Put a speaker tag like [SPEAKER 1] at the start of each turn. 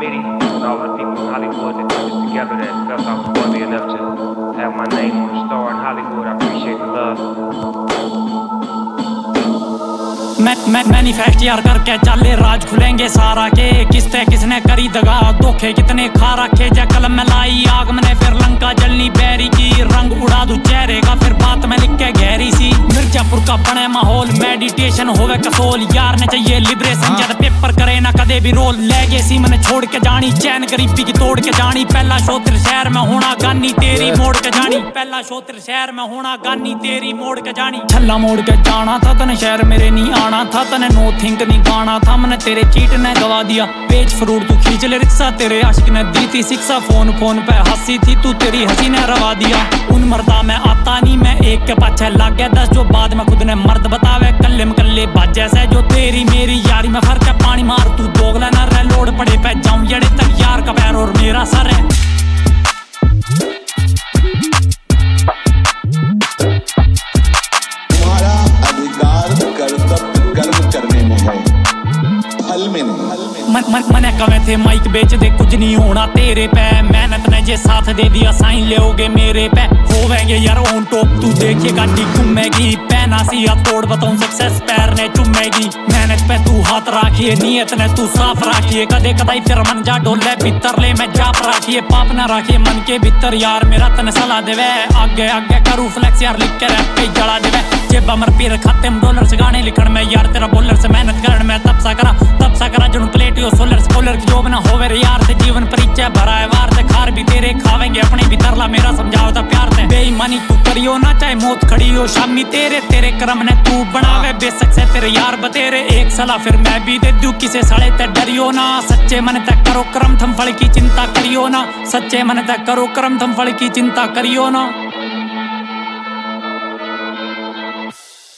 [SPEAKER 1] committee and all the people in Hollywood that put this together that felt I was worthy enough to have my name on the star in Hollywood. I appreciate the love.
[SPEAKER 2] मैं manifest यार करके चले राज खुलेंगे सारा के किसते किसने करी दगा धोखे कितने खा रखे जा कलम में लाई आग मैंने फिर लंका जलनी बैरी की रंग उड़ा दूं चेहरे का फिर बात में लिख के गहरी सी मिर्जापुर का बने माहौल मेडिटेशन होवे कसोल यार ने चाहिए लिबरेशन जद पेपर करे ना कदे भी रोल लेगेसी मैंने छोड़ के जानी चैन गरीबी की तोड़ के जानी पहला शो तेरे शहर में होना गानी तेरी मोड़ के जानी पहला शो तेरे शहर में होना गानी तेरी मोड़ के जानी छल्ला मोड़ के जाना था तने शहर मेरे नहीं आना था तने नो थिंक नहीं गाना था मैंने तेरे चीट ने गवा दिया पेज फ्रूट तू खींच ले रिक्शा तेरे आशिक ने दी थी शिक्षा फोन पे हंसी थी तू तेरी हंसी ने रवा दिया उन मर्दा में आता नहीं मैं एक के पाछे लग गया 10 जो बाद में खुद ने मर्द बतावे कल्ले में कल्ले बाज जैसे जो तेरी मेरी यारी में फर्क है पानी मार तू दोगला न रह लोड पड़े पे जाऊं जड़े तक यार का पैर और मेरा सर है
[SPEAKER 3] तुम्हारा अधिकार कर्तव्य कर्म करने में है फल में नहीं
[SPEAKER 2] मने कमे थे माइक बेच दे कुछ नहीं होना तेरे पे मेहनत ने जे साथ दे दिया साइन लेओगे मेरे पे होवेंगे यार ऑन टॉप तू देखिए गाड़ी घूमेगी पहना सी या तोड़ बताऊं सक्सेस पैर ने चुमेगी मेहनत पे तू हाथ राखिए नियत ने तू साफ राखिए कदे कदाई फिर मन जा डोले भीतर ले मैं जाप राखिए पाप ना राखिए मन के भीतर यार मेरा तन सलाह देवे आगे आगे करू फ्लेक्स यार लिख के रैप पे जला देवे जेबा मर पीर खाते में डॉलर से गाने लिखण में यार तेरा बोलर से मेहनत करण में तब सा करा जनु प्लेटियो सोलर स्कॉलर की जॉब ना होवे रे यार से जीवन परिचय भरा है वार से खार भी तेरे खावेंगे अपने भीतर ला मेरा समझावता प्यार से बेईमानी तू करियो ना चाहे मौत खड़ी हो शामी तेरे कर्म ने तू बनावे बेशक से तेरे यार बतेरे एक सलाह फिर मैं भी दे दूं किसे सड़े ते डरियो ना सच्चे मन तक करो कर्म थम फल की चिंता करियो ना सच्चे मन तक करो कर्म थम फल की चिंता करियो ना।